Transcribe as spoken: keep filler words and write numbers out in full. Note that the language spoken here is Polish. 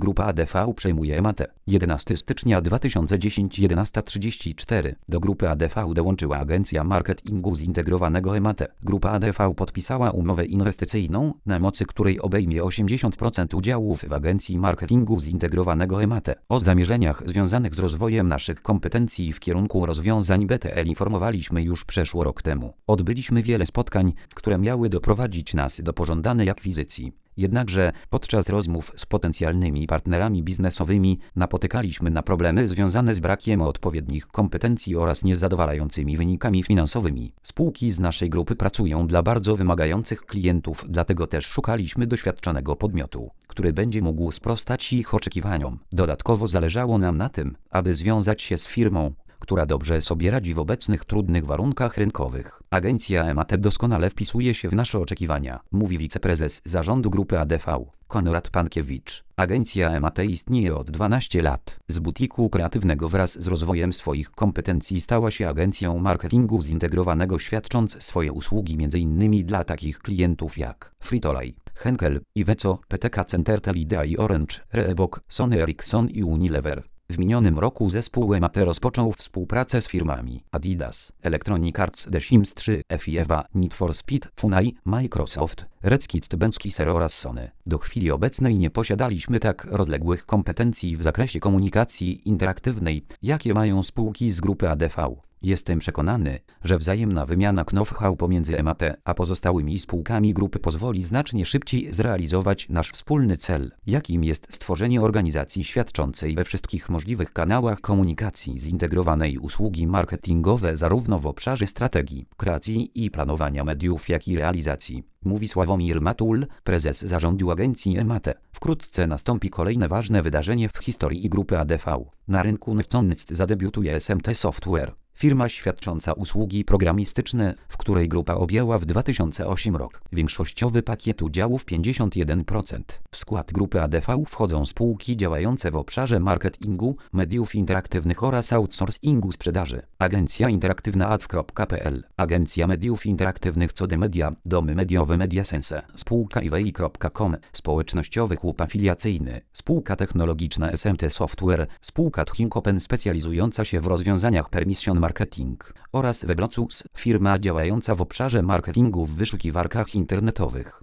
Grupa A D V przejmuje Ematę. jedenastego stycznia dwa tysiące dziesiątego jedenasta trzydzieści cztery. Do grupy A D V dołączyła agencja marketingu zintegrowanego Ematę. Grupa A D V podpisała umowę inwestycyjną, na mocy której obejmie osiemdziesiąt procent udziałów w agencji marketingu zintegrowanego Ematę. O zamierzeniach związanych z rozwojem naszych kompetencji w kierunku rozwiązań B T L informowaliśmy już przeszło rok temu. Odbyliśmy wiele spotkań, które miały doprowadzić nas do pożądanej akwizycji. Jednakże podczas rozmów z potencjalnymi partnerami biznesowymi napotykaliśmy na problemy związane z brakiem odpowiednich kompetencji oraz niezadowalającymi wynikami finansowymi. Spółki z naszej grupy pracują dla bardzo wymagających klientów, dlatego też szukaliśmy doświadczonego podmiotu, który będzie mógł sprostać ich oczekiwaniom. Dodatkowo zależało nam na tym, aby związać się z firmą, która dobrze sobie radzi w obecnych trudnych warunkach rynkowych. Agencja Ematę doskonale wpisuje się w nasze oczekiwania, mówi wiceprezes zarządu grupy A D V, Konrad Pankiewicz. Agencja Ematę istnieje od dwunastu lat. Z butiku kreatywnego wraz z rozwojem swoich kompetencji stała się agencją marketingu zintegrowanego, świadcząc swoje usługi m.in. dla takich klientów jak Frito-Lay, Henkel, Iveco, P T K Centertel, Idea i Orange, Reebok, Sony Ericsson i Unilever. W minionym roku zespół Ematę rozpoczął współpracę z firmami Adidas, Electronic Arts, The Sims trzy, FIFA, Need for Speed, Funai, Microsoft, Redskit, Benskiser oraz Sony. Do chwili obecnej nie posiadaliśmy tak rozległych kompetencji w zakresie komunikacji interaktywnej, jakie mają spółki z grupy A D V. Jestem przekonany, że wzajemna wymiana know-how pomiędzy Ematę a pozostałymi spółkami grupy pozwoli znacznie szybciej zrealizować nasz wspólny cel, jakim jest stworzenie organizacji świadczącej we wszystkich możliwych kanałach komunikacji zintegrowanej usługi marketingowe zarówno w obszarze strategii, kreacji i planowania mediów, jak i realizacji. Mówi Sławomir Matul, prezes zarządu agencji Ematę. Wkrótce nastąpi kolejne ważne wydarzenie w historii grupy A D V. Na rynku Newconnect zadebiutuje S M T Software, firma świadcząca usługi programistyczne, w której grupa objęła w dwa tysiące ósmym rok większościowy pakiet udziałów pięćdziesiąt jeden procent. W skład grupy A D V wchodzą spółki działające w obszarze marketingu, mediów interaktywnych oraz outsourcingu sprzedaży. Agencja interaktywna A D W kropka P L, Agencja mediów interaktywnych C O D Media, domy mediowe Mediasense, spółka I W I kropka com, społecznościowy klub afiliacyjny, spółka technologiczna S M T Software, spółka Tchink Open specjalizująca się w rozwiązaniach permission marketing oraz Weblocus, firma działająca w obszarze marketingu w wyszukiwarkach internetowych.